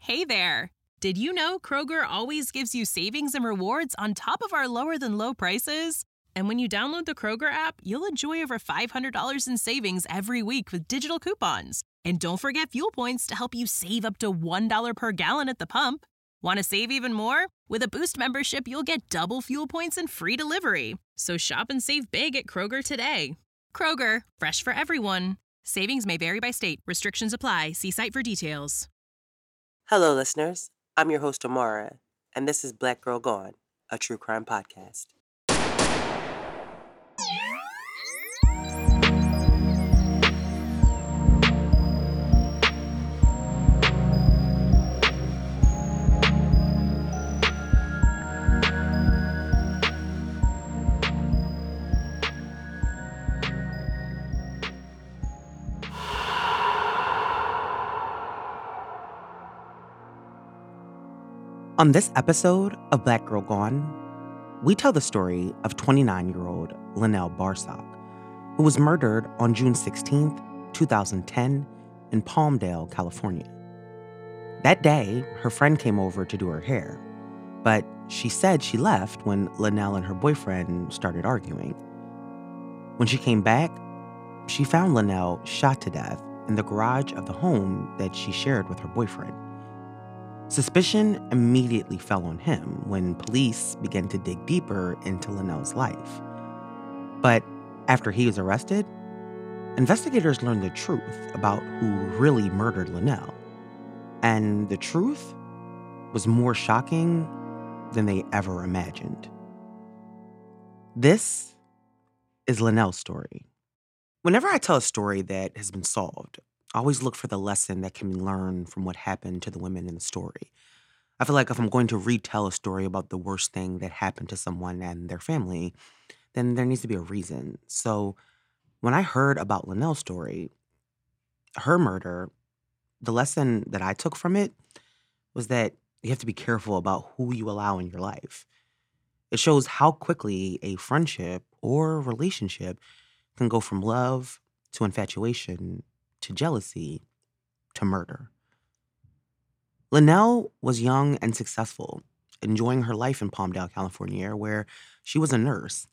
Hey there! Did you know Kroger always gives you savings and rewards on top of our lower than low prices? And when you download the Kroger app, you'll enjoy over $500 in savings every week with digital coupons. And don't forget fuel points to help you save up to $1 per gallon at the pump. Want to save even more? With a Boost membership, you'll get double fuel points and free delivery. So shop and save big at Kroger today. Kroger, fresh for everyone. Savings may vary by state. Restrictions apply. See site for details. Hello, listeners. I'm your host, Amara, and this is Black Girl Gone, a true crime podcast. On this episode of Black Girl Gone, we tell the story of 29-year-old Linnell Barsock, who was murdered on June 16th, 2010 in Palmdale, California. That day, her friend came over to do her hair, but she said she left when Linnell and her boyfriend started arguing. When she came back, she found Linnell shot to death in the garage of the home that she shared with her boyfriend. Suspicion immediately fell on him when police began to dig deeper into Linnell's life. But after he was arrested, investigators learned the truth about who really murdered Linnell. And the truth was more shocking than they ever imagined. This is Linnell's story. Whenever I tell a story that has been solved, I always look for the lesson that can be learned from what happened to the women in the story. I feel like if I'm going to retell a story about the worst thing that happened to someone and their family, then there needs to be a reason. So when I heard about Linnell's story, her murder, the lesson that I took from it was that you have to be careful about who you allow in your life. It shows how quickly a friendship or relationship can go from love to infatuation to jealousy, to murder. Linnell was young and successful, enjoying her life in Palmdale, California, where she was a nurse.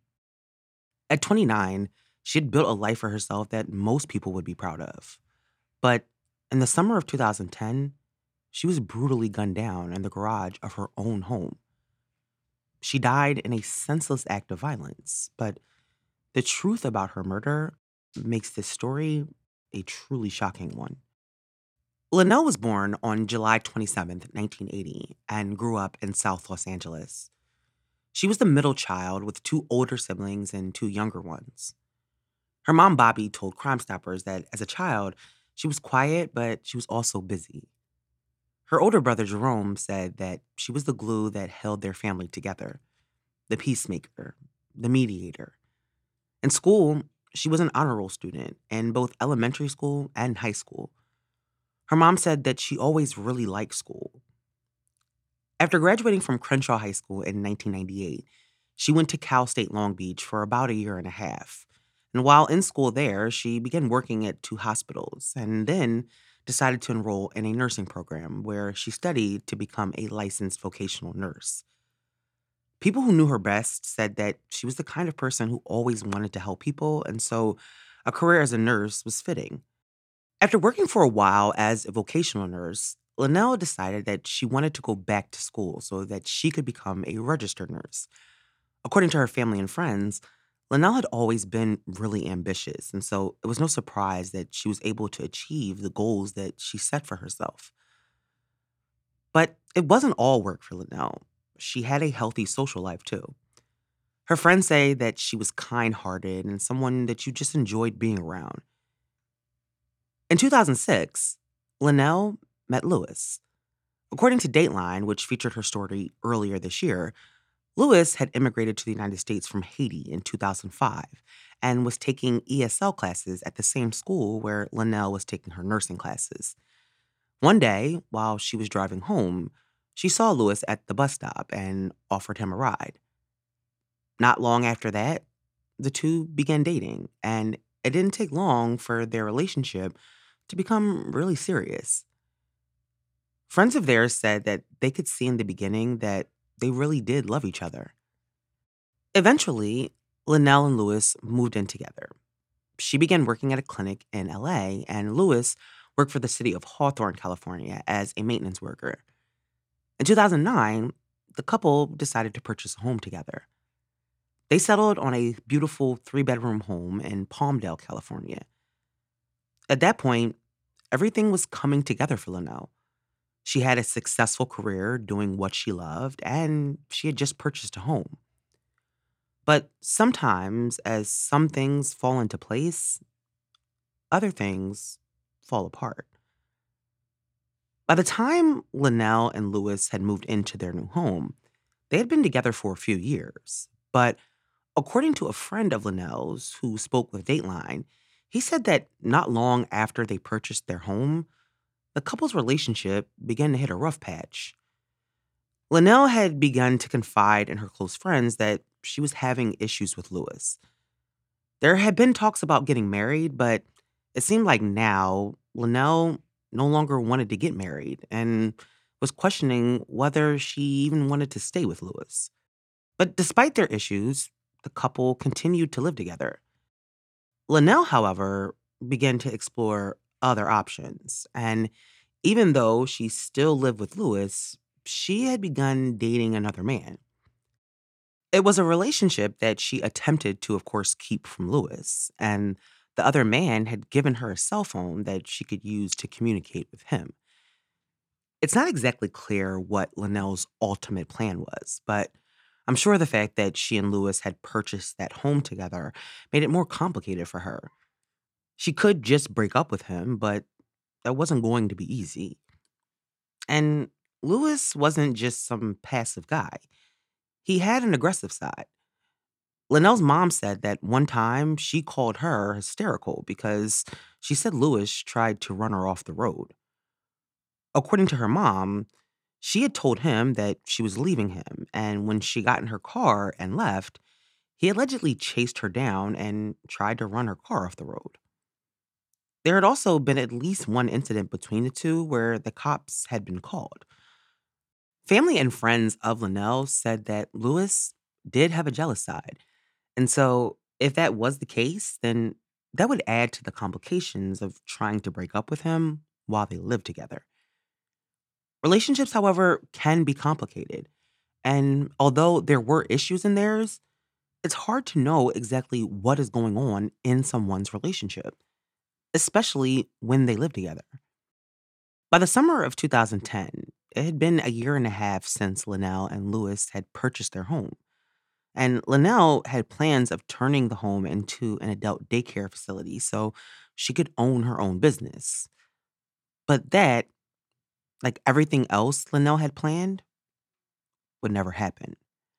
At 29, she had built a life for herself that most people would be proud of. But in the summer of 2010, she was brutally gunned down in the garage of her own home. She died in a senseless act of violence, but the truth about her murder makes this story a truly shocking one. Linnell was born on July 27th, 1980, and grew up in South Los Angeles. She was the middle child with two older siblings and two younger ones. Her mom, Bobby, told Crime Stoppers that as a child, she was quiet, but she was also busy. Her older brother, Jerome, said that she was the glue that held their family together, the peacemaker, the mediator. In school, she was an honor roll student in both elementary school and high school. Her mom said that she always really liked school. After graduating from Crenshaw High School in 1998, she went to Cal State Long Beach for about a year and a half. And while in school there, she began working at two hospitals and then decided to enroll in a nursing program where she studied to become a licensed vocational nurse. People who knew her best said that she was the kind of person who always wanted to help people, and so a career as a nurse was fitting. After working for a while as a vocational nurse, Linnell decided that she wanted to go back to school so that she could become a registered nurse. According to her family and friends, Linnell had always been really ambitious, and so it was no surprise that she was able to achieve the goals that she set for herself. But it wasn't all work for Linnell. She had a healthy social life too. Her friends say that she was kind-hearted and someone that you just enjoyed being around. In 2006, Linnell met Lewis. According to Dateline, which featured her story earlier this year, Lewis had immigrated to the United States from Haiti in 2005 and was taking ESL classes at the same school where Linnell was taking her nursing classes. One day, while she was driving home, she saw Lewis at the bus stop and offered him a ride. Not long after that, the two began dating, and it didn't take long for their relationship to become really serious. Friends of theirs said that they could see in the beginning that they really did love each other. Eventually, Linnell and Lewis moved in together. She began working at a clinic in LA, and Lewis worked for the city of Hawthorne, California, as a maintenance worker. In 2009, the couple decided to purchase a home together. They settled on a beautiful 3-bedroom home in Palmdale, California. At that point, everything was coming together for Linnell. She had a successful career doing what she loved, and she had just purchased a home. But sometimes, as some things fall into place, other things fall apart. By the time Linnell and Lewis had moved into their new home, they had been together for a few years. But according to a friend of Linnell's who spoke with Dateline, he said that not long after they purchased their home, the couple's relationship began to hit a rough patch. Linnell had begun to confide in her close friends that she was having issues with Lewis. There had been talks about getting married, but it seemed like now Linnell no longer wanted to get married and was questioning whether she even wanted to stay with Lewis. But despite their issues, the couple continued to live together. Linnell, however, began to explore other options, and even though she still lived with Lewis, she had begun dating another man. It was a relationship that she attempted to, of course, keep from Lewis, and the other man had given her a cell phone that she could use to communicate with him. It's not exactly clear what Linnell's ultimate plan was, but I'm sure the fact that she and Lewis had purchased that home together made it more complicated for her. She could just break up with him, but that wasn't going to be easy. And Lewis wasn't just some passive guy. He had an aggressive side. Linnell's mom said that one time she called her hysterical because she said Lewis tried to run her off the road. According to her mom, she had told him that she was leaving him, and when she got in her car and left, he allegedly chased her down and tried to run her car off the road. There had also been at least one incident between the two where the cops had been called. Family and friends of Linnell said that Lewis did have a jealous side. And so, if that was the case, then that would add to the complications of trying to break up with him while they lived together. Relationships, however, can be complicated. And although there were issues in theirs, it's hard to know exactly what is going on in someone's relationship, especially when they live together. By the summer of 2010, it had been a year and a half since Linnell and Lewis had purchased their home. And Linnell had plans of turning the home into an adult daycare facility so she could own her own business. But that, like everything else Linnell had planned, would never happen.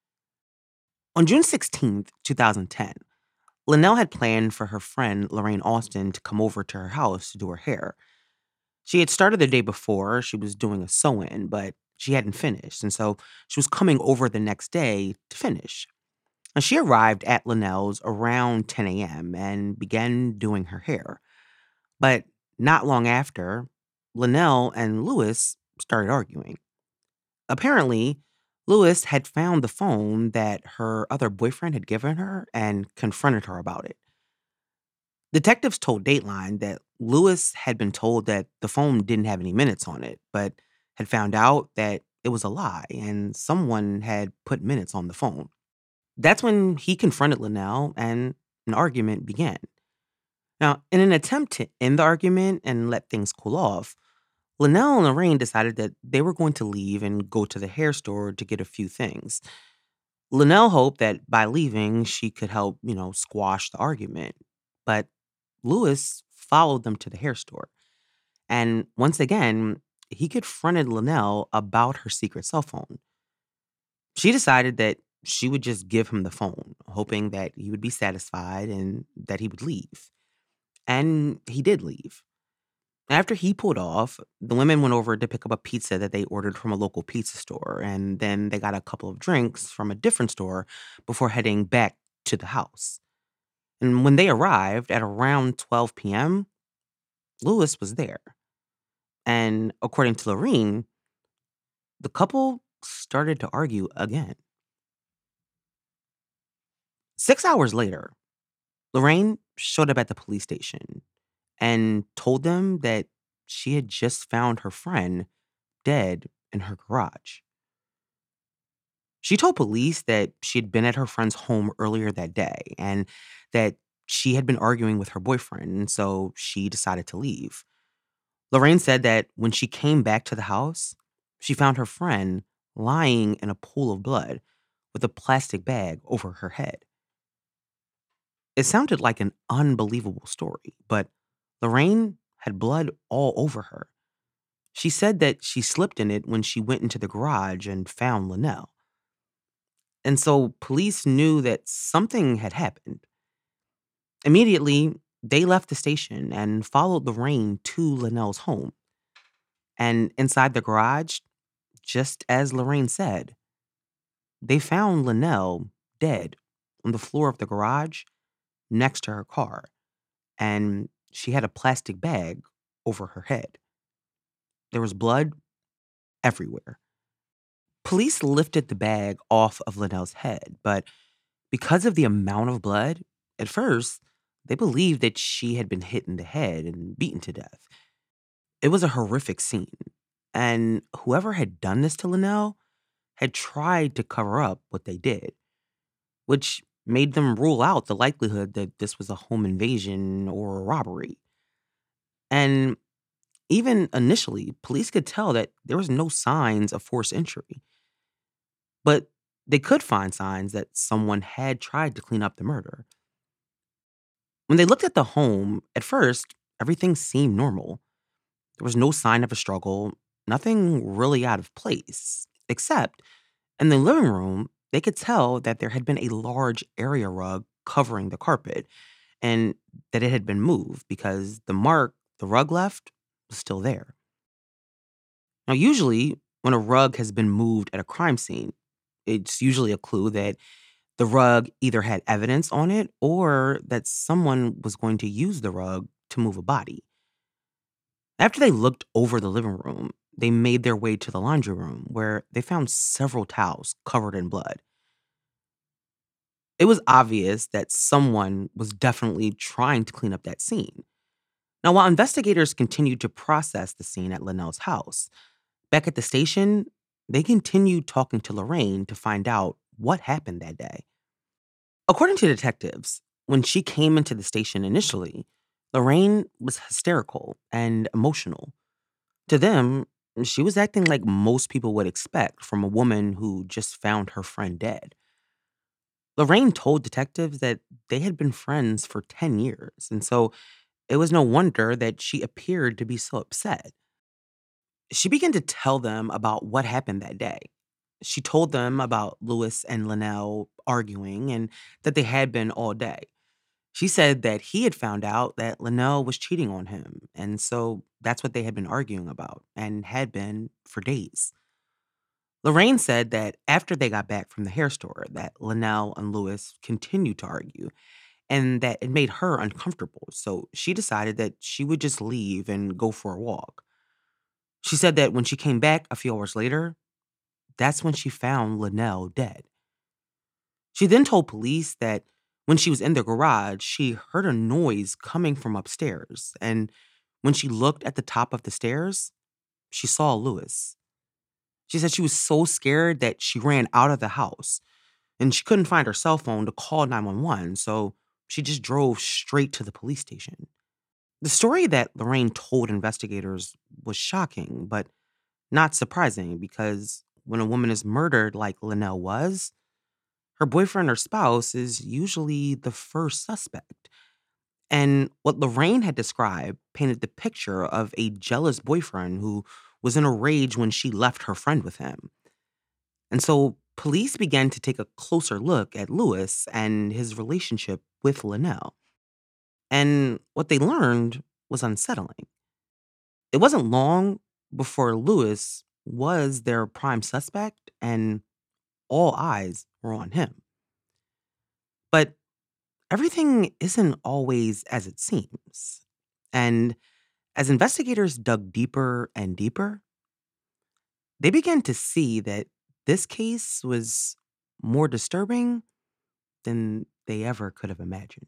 On June 16th, 2010, Linnell had planned for her friend Lorraine Austin to come over to her house to do her hair. She had started the day before, she was doing a sew-in, but she hadn't finished, and so she was coming over the next day to finish. And she arrived at Linnell's around 10 a.m. and began doing her hair. But not long after, Linnell and Lewis started arguing. Apparently, Lewis had found the phone that her other boyfriend had given her and confronted her about it. Detectives told Dateline that Lewis had been told that the phone didn't have any minutes on it, but had found out that it was a lie and someone had put minutes on the phone. That's when he confronted Linnell and an argument began. Now, in an attempt to end the argument and let things cool off, Linnell and Lorraine decided that they were going to leave and go to the hair store to get a few things. Linnell hoped that by leaving, she could help, squash the argument. But Lewis followed them to the hair store. And once again, he confronted Linnell about her secret cell phone. She decided that she would just give him the phone, hoping that he would be satisfied and that he would leave. And he did leave. After he pulled off, the women went over to pick up a pizza that they ordered from a local pizza store, and then they got a couple of drinks from a different store before heading back to the house. And when they arrived at around 12 p.m., Lewis was there. And according to Lorraine, the couple started to argue again. 6 hours later, Lorraine showed up at the police station and told them that she had just found her friend dead in her garage. She told police that she had been at her friend's home earlier that day and that she had been arguing with her boyfriend, and so she decided to leave. Lorraine said that when she came back to the house, she found her friend lying in a pool of blood with a plastic bag over her head. It sounded like an unbelievable story, but Lorraine had blood all over her. She said that she slipped in it when she went into the garage and found Linnell. And so police knew that something had happened. Immediately, they left the station and followed Lorraine to Linnell's home. And inside the garage, just as Lorraine said, they found Linnell dead on the floor of the garage next to her car. And she had a plastic bag over her head. There was blood everywhere. Police lifted the bag off of Linnell's head, but because of the amount of blood, at first, they believed that she had been hit in the head and beaten to death. It was a horrific scene, and whoever had done this to Linnell had tried to cover up what they did, which made them rule out the likelihood that this was a home invasion or a robbery. And even initially, police could tell that there was no signs of forced entry, but they could find signs that someone had tried to clean up the murder. When they looked at the home, at first, everything seemed normal. There was no sign of a struggle, nothing really out of place, except in the living room, they could tell that there had been a large area rug covering the carpet and that it had been moved because the mark the rug left was still there. Now, usually, when a rug has been moved at a crime scene, it's usually a clue that the rug either had evidence on it or that someone was going to use the rug to move a body. After they looked over the living room, they made their way to the laundry room where they found several towels covered in blood. It was obvious that someone was definitely trying to clean up that scene. Now, while investigators continued to process the scene at Linnell's house, back at the station, they continued talking to Lorraine to find out what happened that day. According to detectives, when she came into the station initially, Lorraine was hysterical and emotional. To them, she was acting like most people would expect from a woman who just found her friend dead. Lorraine told detectives that they had been friends for 10 years, and so it was no wonder that she appeared to be so upset. She began to tell them about what happened that day. She told them about Lewis and Linnell arguing and that they had been all day. She said that he had found out that Linnell was cheating on him, and so that's what they had been arguing about and had been for days. Lorraine said that after they got back from the hair store, that Linnell and Lewis continued to argue and that it made her uncomfortable. So she decided that she would just leave and go for a walk. She said that when she came back a few hours later, that's when she found Linnell dead. She then told police that when she was in the garage, she heard a noise coming from upstairs. And when she looked at the top of the stairs, she saw Lewis. She said she was so scared that she ran out of the house and she couldn't find her cell phone to call 911. So she just drove straight to the police station. The story that Lorraine told investigators was shocking, but not surprising because when a woman is murdered like Linnell was, her boyfriend or spouse is usually the first suspect. And what Lorraine had described painted the picture of a jealous boyfriend who was in a rage when she left her friend with him. And so police began to take a closer look at Lewis and his relationship with Linnell. And what they learned was unsettling. It wasn't long before Lewis was their prime suspect and all eyes were on him. But everything isn't always as it seems. And as investigators dug deeper and deeper, they began to see that this case was more disturbing than they ever could have imagined.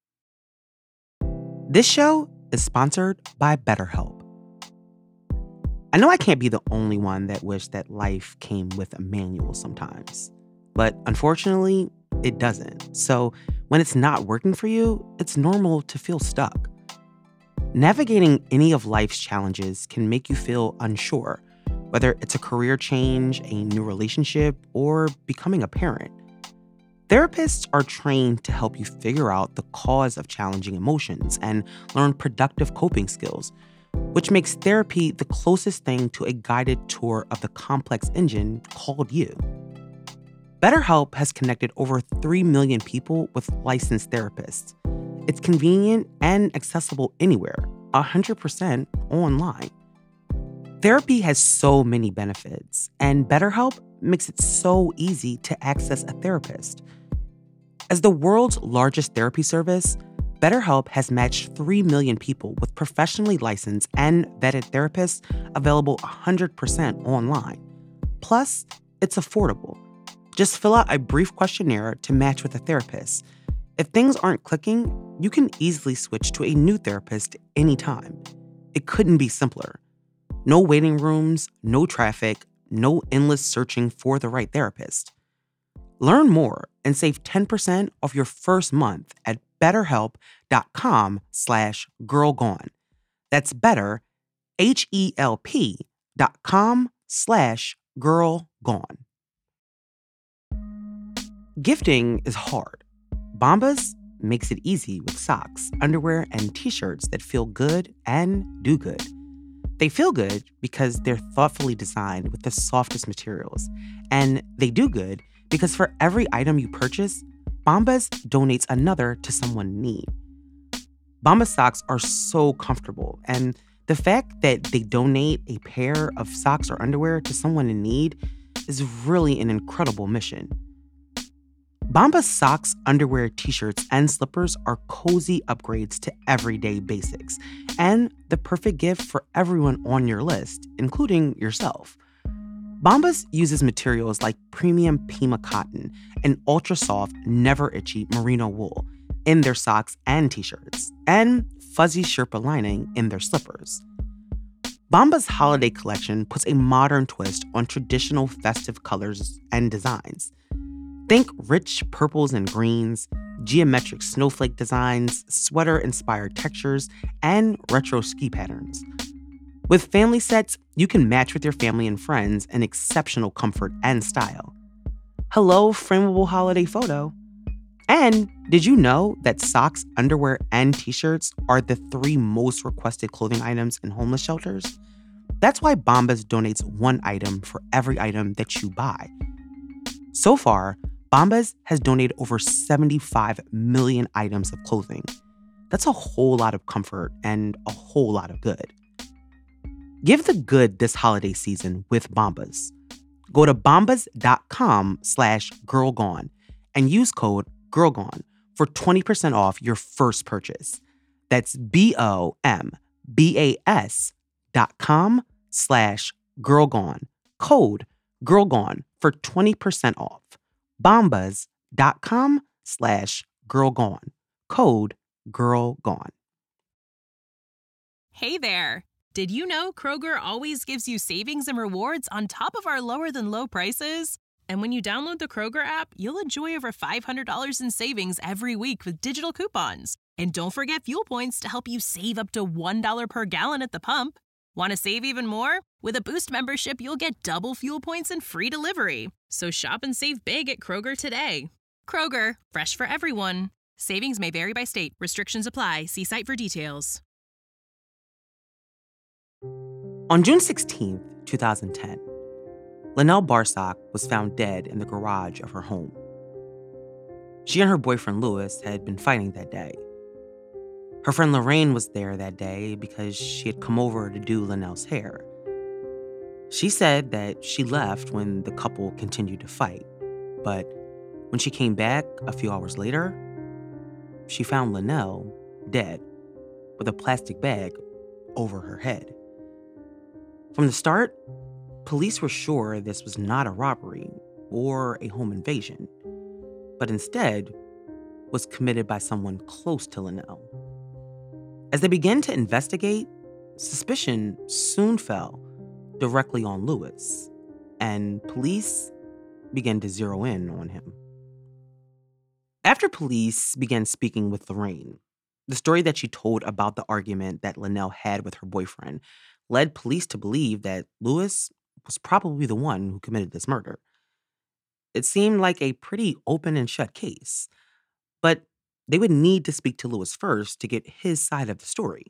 This show is sponsored by BetterHelp. I know I can't be the only one that wished that life came with a manual sometimes, but unfortunately, it doesn't. So when it's not working for you, it's normal to feel stuck. Navigating any of life's challenges can make you feel unsure, whether it's a career change, a new relationship, or becoming a parent. Therapists are trained to help you figure out the cause of challenging emotions and learn productive coping skills, which makes therapy the closest thing to a guided tour of the complex engine called you. BetterHelp has connected over 3 million people with licensed therapists. It's convenient and accessible anywhere, 100% online. Therapy has so many benefits, and BetterHelp makes it so easy to access a therapist. As the world's largest therapy service, BetterHelp has matched 3 million people with professionally licensed and vetted therapists available 100% online. Plus, it's affordable. Just fill out a brief questionnaire to match with a therapist. If things aren't clicking, you can easily switch to a new therapist anytime. It couldn't be simpler. No waiting rooms, no traffic, no endless searching for the right therapist. Learn more and save 10% off your first month at betterhelp.com/girlgone. That's better, HELP.com/girlgone. Gifting is hard. Bombas makes it easy with socks, underwear, and t-shirts that feel good and do good. They feel good because they're thoughtfully designed with the softest materials. And they do good because for every item you purchase, Bombas donates another to someone in need. Bombas socks are so comfortable, and the fact that they donate a pair of socks or underwear to someone in need is really an incredible mission. Bombas socks, underwear, t-shirts, and slippers are cozy upgrades to everyday basics and the perfect gift for everyone on your list, including yourself. Bombas uses materials like premium Pima cotton and ultra-soft, never-itchy merino wool in their socks and t-shirts, and fuzzy Sherpa lining in their slippers. Bombas' holiday collection puts a modern twist on traditional festive colors and designs. Think rich purples and greens, geometric snowflake designs, sweater-inspired textures, and retro ski patterns. With family sets, you can match with your family and friends in exceptional comfort and style. Hello, frameable holiday photo. And did you know that socks, underwear, and t-shirts are the 3 most requested clothing items in homeless shelters? That's why Bombas donates 1 item for every item that you buy. So far, Bombas has donated over 75 million items of clothing. That's a whole lot of comfort and a whole lot of good. Give the good this holiday season with Bombas. Go to bombas.com/girlgone and use code GIRLGONE for 20% off your first purchase. That's BOMBAS.com/girlgone. Code GIRLGONE for 20% off. Bombas.com/girlgone. Code GIRLGONE. Hey there! Did you know Kroger always gives you savings and rewards on top of our lower than low prices? And when you download the Kroger app, you'll enjoy over $500 in savings every week with digital coupons. And don't forget fuel points to help you save up to $1 per gallon at the pump. Want to save even more? With a Boost membership, you'll get double fuel points and free delivery. So shop and save big at Kroger today. Kroger, fresh for everyone. Savings may vary by state. Restrictions apply. See site for details. On June 16, 2010, Linnell Barsock was found dead in the garage of her home. She and her boyfriend Lewis had been fighting that day. Her friend Lorraine was there that day because she had come over to do Linnell's hair. She said that she left when the couple continued to fight, but when she came back a few hours later, she found Linnell dead with a plastic bag over her head. From the start, Police were sure this was not a robbery or a home invasion, but instead was committed by someone close to Linnell. As they began to investigate, suspicion soon fell directly on Lewis, and police began to zero in on him. After police began speaking with Lorraine, the story that she told about the argument that Linnell had with her boyfriend led police to believe that Lewis was probably the one who committed this murder. It seemed like a pretty open and shut case, but they would need to speak to Lewis first to get his side of the story.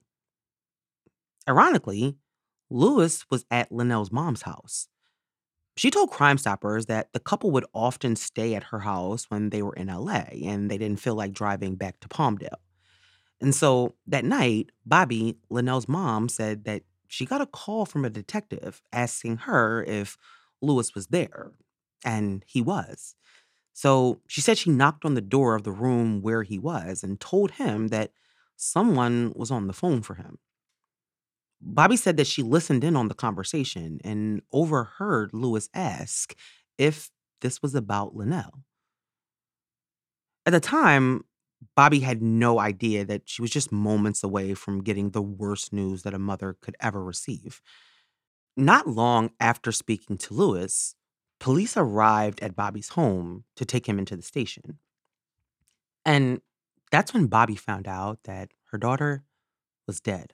Ironically, Lewis was at Linnell's mom's house. She told Crime Stoppers that the couple would often stay at her house when they were in LA and they didn't feel like driving back to Palmdale. And so that night, Bobby, Linnell's mom, said that she got a call from a detective asking her if Lewis was there. And he was. So she said she knocked on the door of the room where he was and told him that someone was on the phone for him. Bobby said that she listened in on the conversation and overheard Lewis ask if this was about Linnell. At the time, Bobby had no idea that she was just moments away from getting the worst news that a mother could ever receive. Not long after speaking to Lewis, police arrived at Bobby's home to take him into the station. And that's when Bobby found out that her daughter was dead.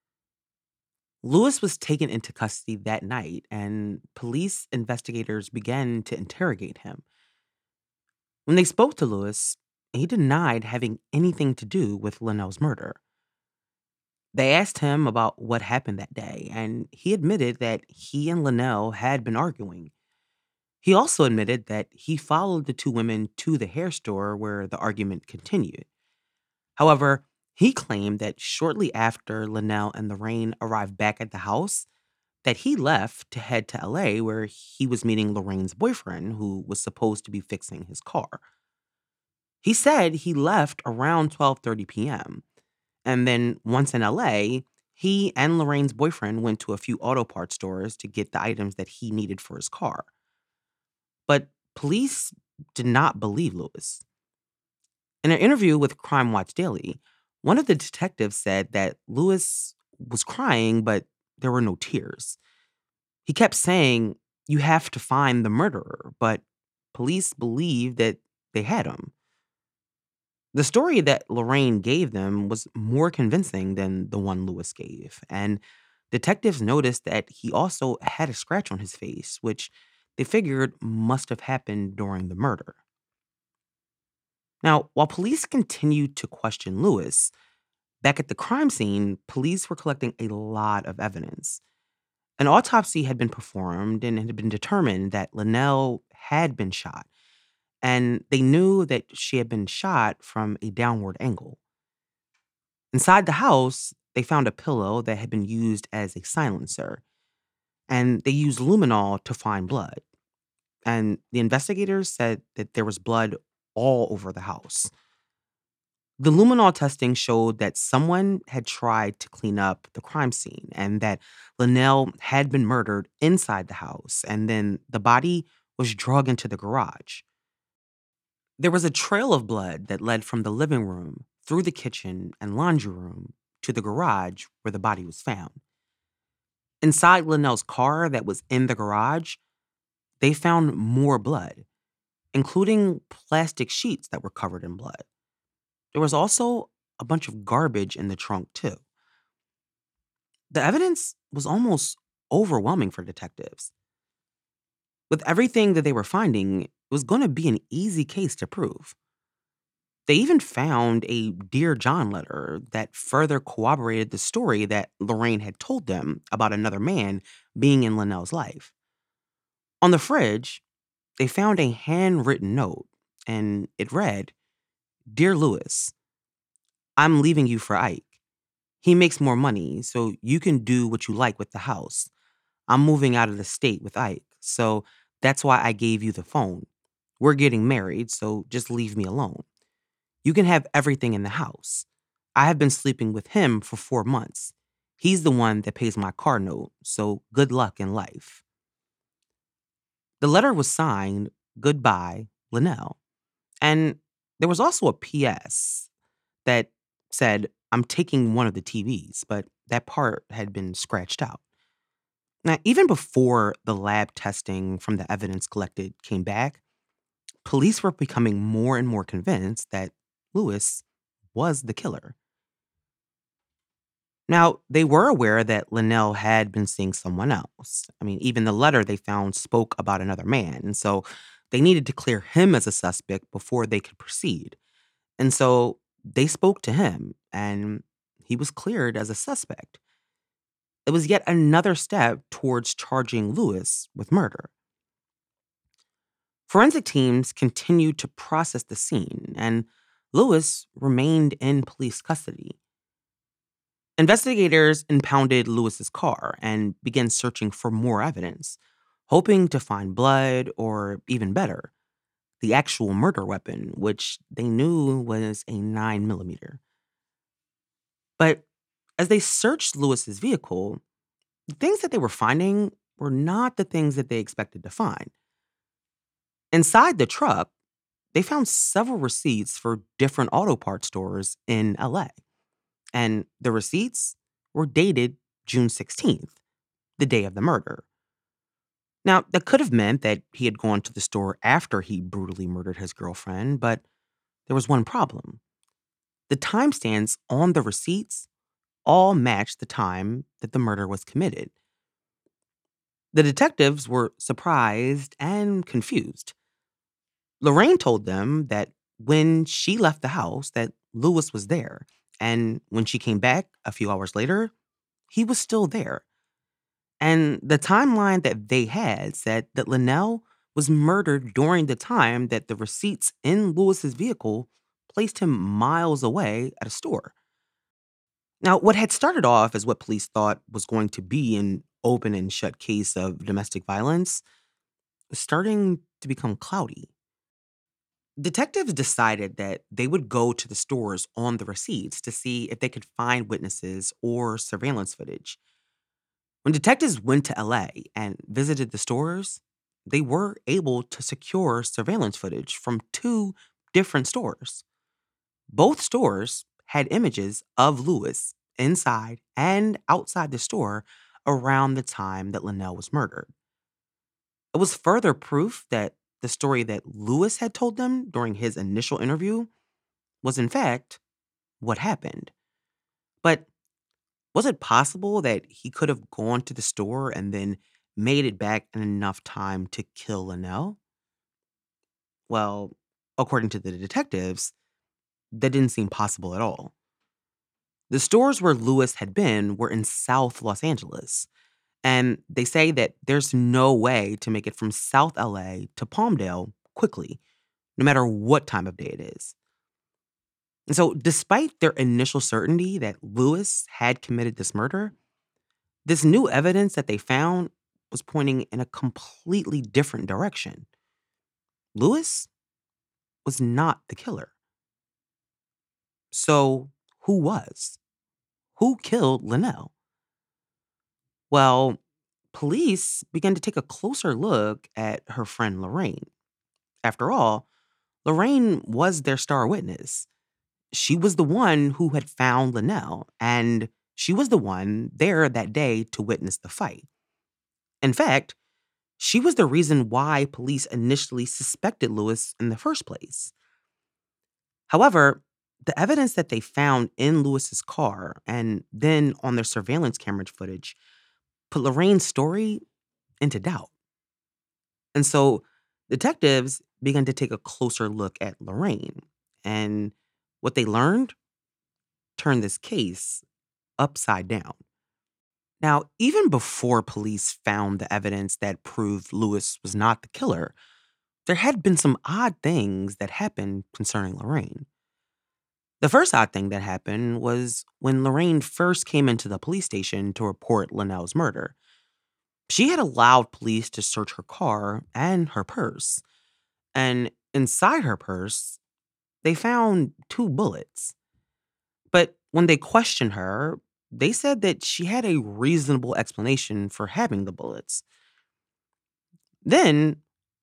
Lewis was taken into custody that night, and police investigators began to interrogate him. When they spoke to Lewis, he denied having anything to do with Linnell's murder. They asked him about what happened that day, and he admitted that he and Linnell had been arguing. He also admitted that he followed the two women to the hair store where the argument continued. However, he claimed that shortly after Linnell and Lorraine arrived back at the house, that he left to head to LA where he was meeting Lorraine's boyfriend, who was supposed to be fixing his car. He said he left around 12:30 p.m. And then once in LA, he and Lorraine's boyfriend went to a few auto parts stores to get the items that he needed for his car. But police did not believe Lewis. In an interview with Crime Watch Daily, one of the detectives said that Lewis was crying, but there were no tears. He kept saying, "You have to find the murderer," but police believed that they had him. The story that Lorraine gave them was more convincing than the one Lewis gave, and detectives noticed that he also had a scratch on his face, which they figured must have happened during the murder. Now, while police continued to question Lewis, back at the crime scene, police were collecting a lot of evidence. An autopsy had been performed and it had been determined that Linnell had been shot, and they knew that she had been shot from a downward angle. Inside the house, they found a pillow that had been used as a silencer, and they used luminol to find blood. And the investigators said that there was blood all over the house. The luminol testing showed that someone had tried to clean up the crime scene and that Linnell had been murdered inside the house, and then the body was dragged into the garage. There was a trail of blood that led from the living room through the kitchen and laundry room to the garage where the body was found. Inside Linnell's car that was in the garage, they found more blood, including plastic sheets that were covered in blood. There was also a bunch of garbage in the trunk, too. The evidence was almost overwhelming for detectives. With everything that they were finding, it was going to be an easy case to prove. They even found a Dear John letter that further corroborated the story that Lorraine had told them about another man being in Linnell's life. On the fridge, they found a handwritten note, and it read, "Dear Lewis, I'm leaving you for Ike. He makes more money, so you can do what you like with the house. I'm moving out of the state with Ike, so that's why I gave you the phone. We're getting married, so just leave me alone. You can have everything in the house. I have been sleeping with him for 4 months. He's the one that pays my car note, so good luck in life." The letter was signed, Goodbye, Linnell. And there was also a PS that said, I'm taking one of the TVs, but that part had been scratched out. Now, even before the lab testing from the evidence collected came back, police were becoming more and more convinced that Lewis was the killer. Now, they were aware that Linnell had been seeing someone else. I mean, even the letter they found spoke about another man. And so they needed to clear him as a suspect before they could proceed. And so they spoke to him, and he was cleared as a suspect. It was yet another step towards charging Lewis with murder. Forensic teams continued to process the scene, and Lewis remained in police custody. Investigators impounded Lewis's car and began searching for more evidence, hoping to find blood or, even better, the actual murder weapon, which they knew was a 9mm. But as they searched Lewis's vehicle, the things that they were finding were not the things that they expected to find. Inside the truck, they found several receipts for different auto parts stores in LA. And the receipts were dated June 16th, the day of the murder. Now, that could have meant that he had gone to the store after he brutally murdered his girlfriend, but there was one problem. The timestamps on the receipts all matched the time that the murder was committed. The detectives were surprised and confused. Lorraine told them that when she left the house that Lewis was there, and when she came back a few hours later, he was still there. And the timeline that they had said that Linnell was murdered during the time that the receipts in Lewis's vehicle placed him miles away at a store. Now, what had started off as what police thought was going to be an open and shut case of domestic violence was starting to become cloudy. Detectives decided that they would go to the stores on the receipts to see if they could find witnesses or surveillance footage. When detectives went to LA and visited the stores, they were able to secure surveillance footage from two different stores. Both stores had images of Lewis inside and outside the store around the time that Linnell was murdered. It was further proof that the story that Lewis had told them during his initial interview was, in fact, what happened. But was it possible that he could have gone to the store and then made it back in enough time to kill Linnell? Well, according to the detectives, that didn't seem possible at all. The stores where Lewis had been were in South Los Angeles, and they say that there's no way to make it from South LA to Palmdale quickly, no matter what time of day it is. And so, despite their initial certainty that Lewis had committed this murder, this new evidence that they found was pointing in a completely different direction. Lewis was not the killer. So, who was? Who killed Linnell? Well, police began to take a closer look at her friend Lorraine. After all, Lorraine was their star witness. She was the one who had found Linnell, and she was the one there that day to witness the fight. In fact, she was the reason why police initially suspected Lewis in the first place. However, the evidence that they found in Lewis's car and then on their surveillance camera footage put Lorraine's story into doubt. And so detectives began to take a closer look at Lorraine, and what they learned turned this case upside down. Now, even before police found the evidence that proved Lewis was not the killer, there had been some odd things that happened concerning Lorraine. The first odd thing that happened was when Lorraine first came into the police station to report Linnell's murder. She had allowed police to search her car and her purse. And inside her purse, they found 2 bullets. But when they questioned her, they said that she had a reasonable explanation for having the bullets. Then,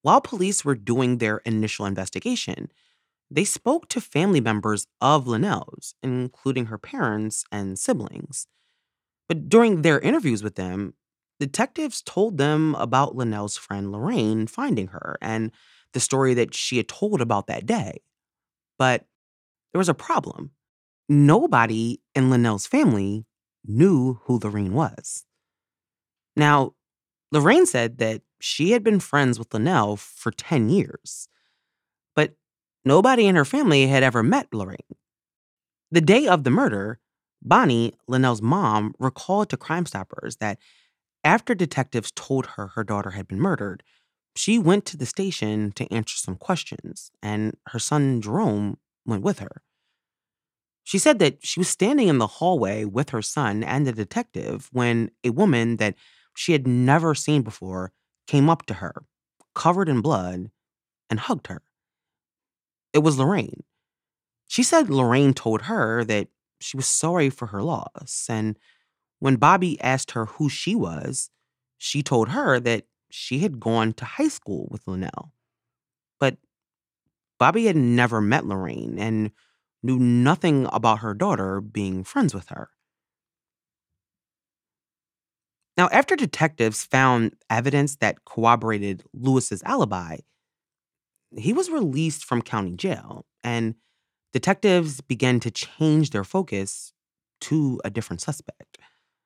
While police were doing their initial investigation, they spoke to family members of Linnell's, including her parents and siblings. But during their interviews with them, detectives told them about Linnell's friend Lorraine finding her and the story that she had told about that day. But there was a problem. Nobody in Linnell's family knew who Lorraine was. Now, Lorraine said that she had been friends with Linnell for 10 years, but nobody in her family had ever met Lorraine. The day of the murder, Bonnie, Linnell's mom, recalled to Crime Stoppers that after detectives told her her daughter had been murdered, she went to the station to answer some questions, and her son Jerome went with her. She said that she was standing in the hallway with her son and the detective when a woman that she had never seen before came up to her, covered in blood, and hugged her. It was Lorraine. She said Lorraine told her that she was sorry for her loss, and when Bobby asked her who she was, she told her that she had gone to high school with Linnell. But Bobby had never met Lorraine and knew nothing about her daughter being friends with her. Now, after detectives found evidence that corroborated Lewis's alibi, he was released from county jail, and detectives began to change their focus to a different suspect.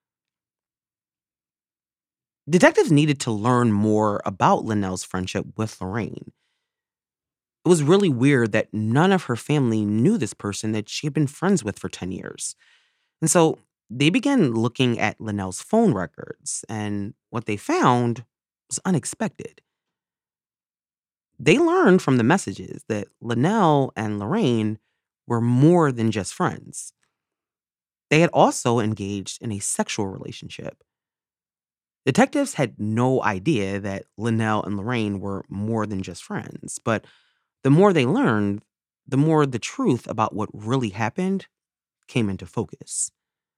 Detectives needed to learn more about Linnell's friendship with Lorraine. It was really weird that none of her family knew this person that she had been friends with for 10 years. And so they began looking at Linnell's phone records, and what they found was unexpected. They learned from the messages that Linnell and Lorraine were more than just friends. They had also engaged in a sexual relationship. Detectives had no idea that Linnell and Lorraine were more than just friends, but the more they learned, the more the truth about what really happened came into focus.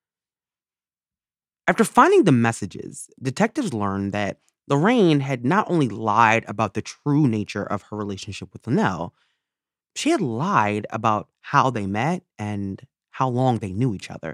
After finding the messages, detectives learned that Lorraine had not only lied about the true nature of her relationship with Linnell, she had lied about how they met and how long they knew each other.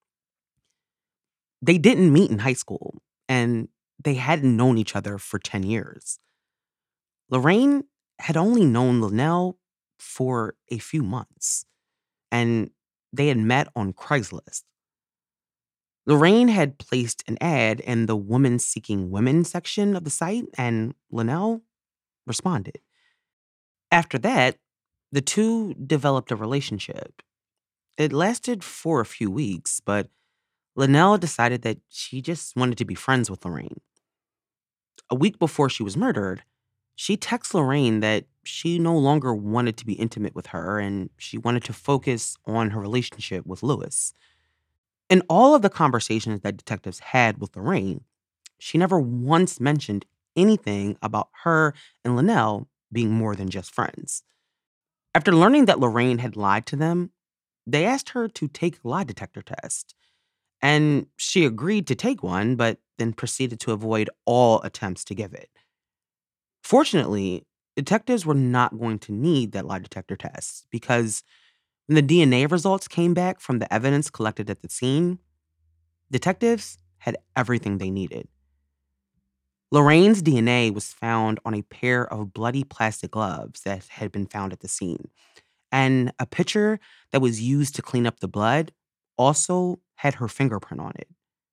They didn't meet in high school, and they hadn't known each other for 10 years. Lorraine had only known Linnell for a few months, and they had met on Craigslist. Lorraine had placed an ad in the Women Seeking Women section of the site, and Linnell responded. After that, the two developed a relationship. It lasted for a few weeks, but Linnell decided that she just wanted to be friends with Lorraine. A week before she was murdered, she texted Lorraine that she no longer wanted to be intimate with her and she wanted to focus on her relationship with Lewis. In all of the conversations that detectives had with Lorraine, she never once mentioned anything about her and Linnell being more than just friends. After learning that Lorraine had lied to them, they asked her to take a lie detector test. And she agreed to take one, but then proceeded to avoid all attempts to give it. Fortunately, detectives were not going to need that lie detector test because when the DNA results came back from the evidence collected at the scene, detectives had everything they needed. Lorraine's DNA was found on a pair of bloody plastic gloves that had been found at the scene, and a pitcher that was used to clean up the blood also had her fingerprint on it.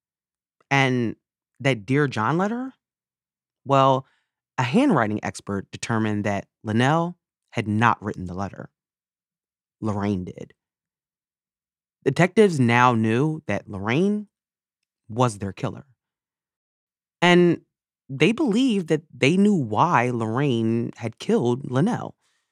And that Dear John letter? Well, a handwriting expert determined that Linnell had not written the letter. Lorraine did. Detectives now knew that Lorraine was their killer. And they believed that they knew why Lorraine had killed Linnell.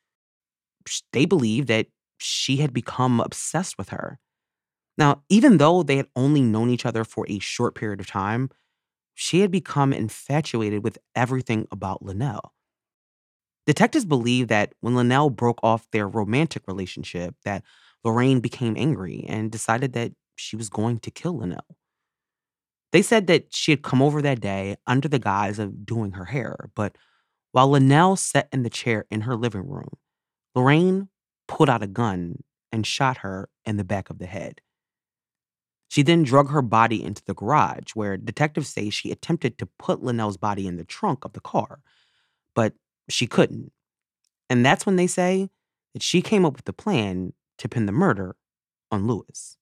They believed that she had become obsessed with her. Now, even though they had only known each other for a short period of time, she had become infatuated with everything about Linnell. Detectives believe that when Linnell broke off their romantic relationship, that Lorraine became angry and decided that she was going to kill Linnell. They said that she had come over that day under the guise of doing her hair, but While Linnell sat in the chair in her living room, Lorraine pulled out a gun and shot her in the back of the head. She then drug her body into the garage, where detectives say she attempted to put Linnell's body in the trunk of the car, but she couldn't. And that's when they say that she came up with the plan to pin the murder on Lewis.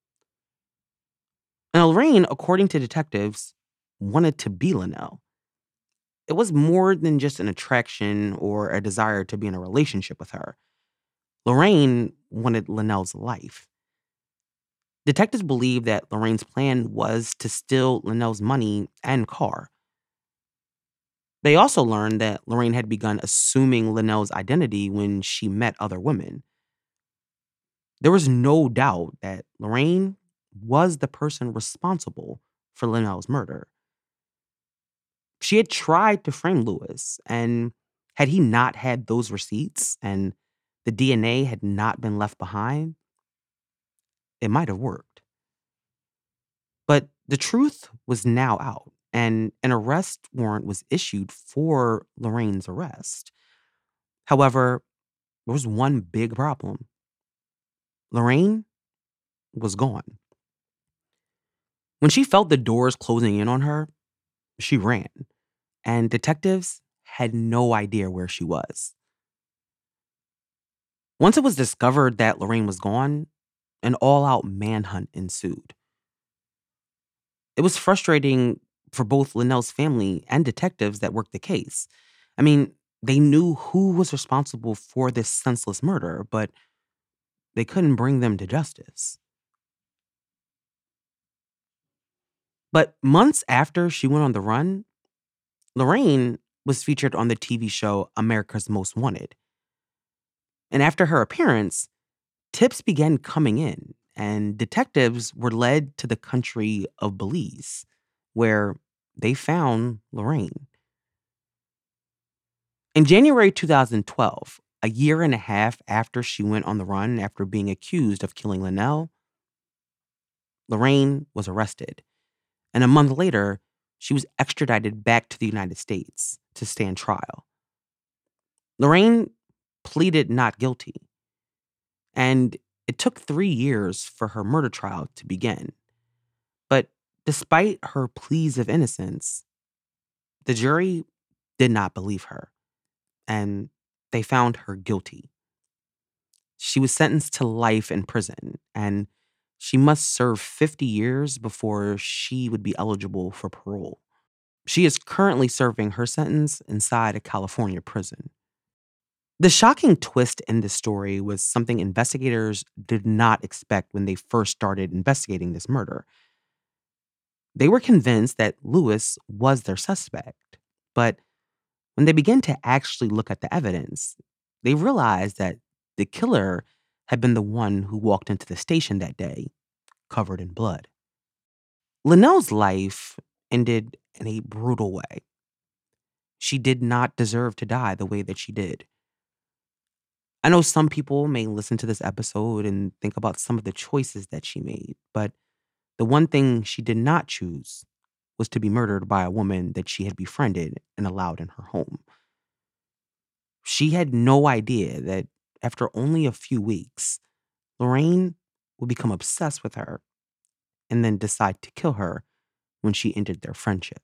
Now, Lorraine, according to detectives, wanted to be Linnell. It was more than just an attraction or a desire to be in a relationship with her. Lorraine wanted Linnell's life. Detectives believe that Lorraine's plan was to steal Linnell's money and car. They also learned that Lorraine had begun assuming Linnell's identity when she met other women. There was no doubt that Lorraine was the person responsible for Linnell's murder. She had tried to frame Lewis, and had he not had those receipts and the DNA had not been left behind, it might have worked. But the truth was now out, and an arrest warrant was issued for Lorraine's arrest. However, there was one big problem. Lorraine was gone. When she felt the doors closing in on her, she ran, and detectives had no idea where she was. Once it was discovered that Lorraine was gone, an all-out manhunt ensued. It was frustrating for both Linnell's family and detectives that worked the case. I mean, they knew who was responsible for this senseless murder, but they couldn't bring them to justice. But months after she went on the run, Lorraine was featured on the TV show America's Most Wanted. And after her appearance, tips began coming in, and detectives were led to the country of Belize, where they found Lorraine. In January 2012, a year and a half after she went on the run after being accused of killing Linnell, Lorraine was arrested. And a month later, she was extradited back to the United States to stand trial. Lorraine pleaded not guilty, and it took 3 years for her murder trial to begin. But despite her pleas of innocence, the jury did not believe her, and they found her guilty. She was sentenced to life in prison, and she must serve 50 years before she would be eligible for parole. She is currently serving her sentence inside a California prison. The shocking twist in this story was something investigators did not expect when they first started investigating this murder. They were convinced that Lewis was their suspect, but when they began to actually look at the evidence, they realized that the killer had been the one who walked into the station that day, covered in blood. Linnell's life ended in a brutal way. She did not deserve to die the way that she did. I know some people may listen to this episode and think about some of the choices that she made, but the one thing she did not choose was to be murdered by a woman that she had befriended and allowed in her home. She had no idea that after only a few weeks, Lorraine would become obsessed with her and then decide to kill her when she ended their friendship.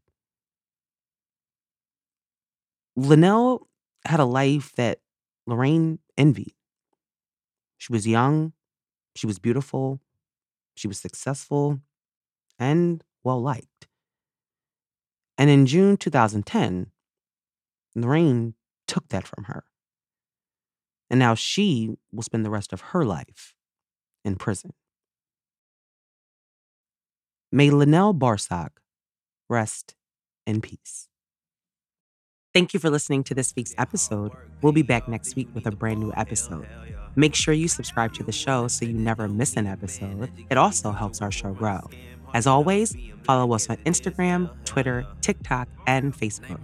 Linnell had a life that Lorraine envied. She was young, she was beautiful, she was successful, and well-liked. And in June 2010, Lorraine took that from her. And now she will spend the rest of her life in prison. May Linnell Barsac rest in peace. Thank you for listening to this week's episode. We'll be back next week with a brand new episode. Make sure you subscribe to the show so you never miss an episode. It also helps our show grow. As always, follow us on Instagram, Twitter, TikTok, and Facebook.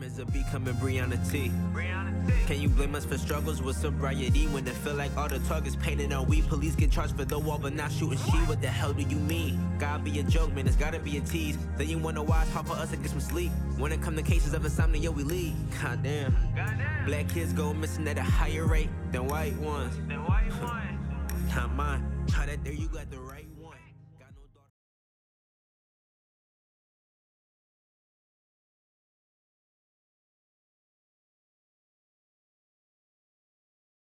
Can you blame us for struggles with sobriety when they feel like all the targets painted on we? Police get charged for the wall but not shooting she. What the hell do you mean? Gotta be a joke, man, it's gotta be a tease. Then you wonder why it's hard for us to get some sleep. When it come to cases of insomnia, we lead. Goddamn. Black kids go missing at a higher rate than white ones. Not mine. How that there you got the right